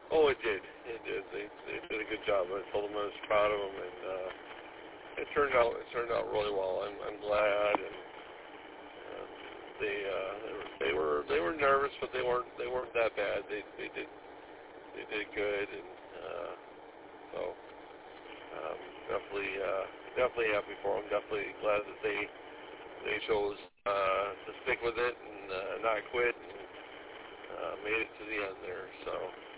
Oh, it did. It did. They did a good job. I told them I was proud of them, and it turned out really well. I'm glad, and they were nervous, but they weren't that bad. They did good, and so definitely happy for them. Definitely glad that they chose to stick with it and not quit, and made it to the end there. So.